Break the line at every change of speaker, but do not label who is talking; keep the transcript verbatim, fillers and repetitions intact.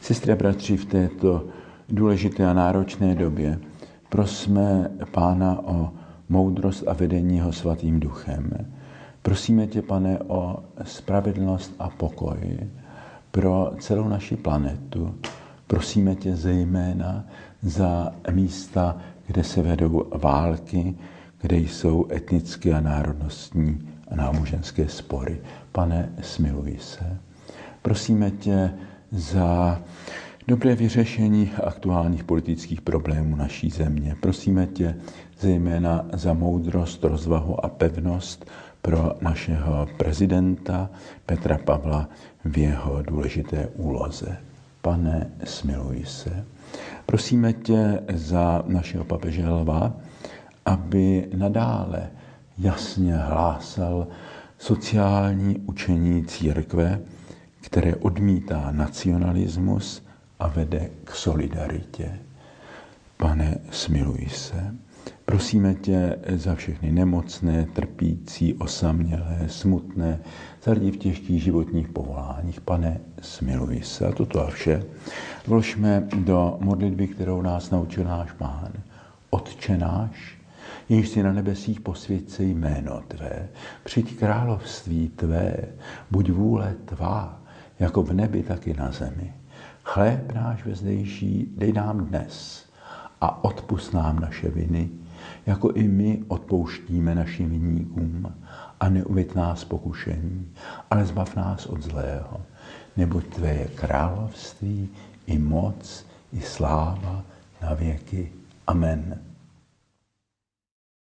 Sestry a bratři, v této důležité a náročné době prosme Pána o moudrost a vedení jeho svatým duchem. Prosíme tě, Pane, o spravedlnost a pokoj pro celou naši planetu. Prosíme tě zejména za místa, kde se vedou války, kde jsou etnické a národnostní a náboženské spory. Pane, smiluj se. Prosíme tě za dobré vyřešení aktuálních politických problémů naší země. Prosíme tě zejména za moudrost, rozvahu a pevnost pro našeho prezidenta Petra Pavla v jeho důležité úloze. Pane, smiluj se. Prosíme tě za našeho papeže Lva, aby nadále jasně hlásal sociální učení církve, které odmítá nacionalismus a vede k solidaritě. Pane, smiluj se. Prosíme tě za všechny nemocné, trpící, osamělé, smutné, za lidi v těžkých životních povoláních. Pane, smiluj se. A toto a vše vložme do modlitby, kterou nás naučil náš Pán. Otče náš, jenž si na nebesích, posvěť se jméno tvé, přijď království tvé, buď vůle tvá, jako v nebi, tak i na zemi. Chléb náš vezdejší dej nám dnes a odpusť nám naše viny, jako i my odpouštíme našim viníkům, a neuveď nás pokušení, ale zbav nás od zlého, neboť tvé je království, i moc, i sláva na věky. Amen.